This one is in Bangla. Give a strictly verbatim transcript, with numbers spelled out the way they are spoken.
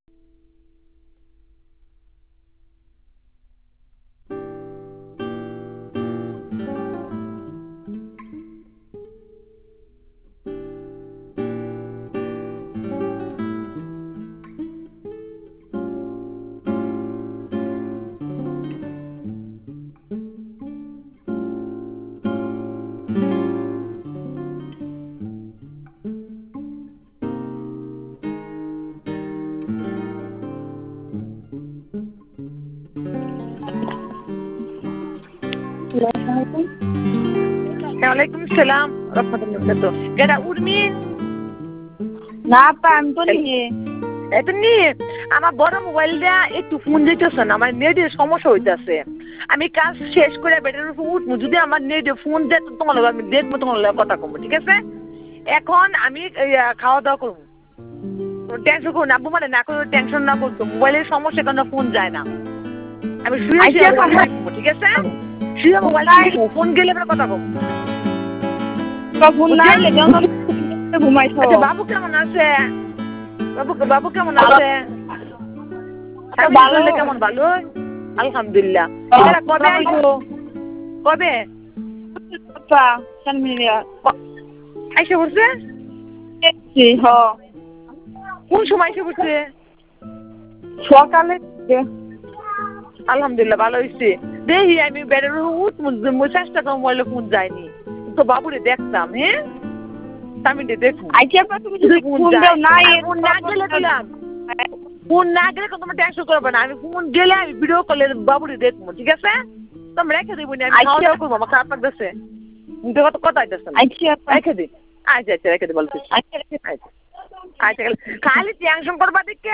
ওয়ালাইকুম সালাম রাহমাতুল্লাহি ওয়া বারাকাতুহু কেডা উর্মি না আপা আমি তো নিয়ে এত নিয়ে আমার বড় মোবাইলটা একটু ফোন দিতেছে না আমার নেটের সমস্যা হইতাছে আমি কাজ শেষ করে বেটার উপর উঠবো যদি আমার নেটে ফোন দেয় তো তোমার লগে আমি দেখবো তোমার লগে কথা কমবো ঠিক আছে এখন আমি খাওয়া দাওয়া করবো টেনশন করো না আব্বু মানে না করে টেনশন না করতো মোবাইলের সমস্যা কারণে ফোন যায় না আমি শুয়ে শুয়ে রাখবো ঠিক আছে শুয়ে মোবাইল ফোন গেলে কথা কমবো ফোন না ঘুমাইছো বাবু কেমন আছে বাবু বাবু কেমন আছে ভালো কেমন ভালো আলহামদুলিল্লাহ কবে আইছো কবে আইসা বলছে কোন সময় এসে বলছে সকালে আলহামদুলিল্লাহ ভালো হয়েছে দেখি আমি বেড়ার চেষ্টা করবো মোবাইলে ফোন যায়নি তো বাবুরে দেখতাম হ্যাঁ আমি দেখুন ফোন না গেলে দিলাম ফোন না গেলে তোমার টেনশন করবে না আমি ফোন গেলে আমি ভিডিও কলে বাবুরে দেখবো ঠিক আছে তুমি রেখে দেবো না আমি খাওয়া দাওয়া করবো আমার খারাপ লাগতেছে কত কথা আইতেছে রেখে দিই আচ্ছা আচ্ছা রেখে দিই বলছি আচ্ছা আচ্ছা খালি টেনশন করবা দেখে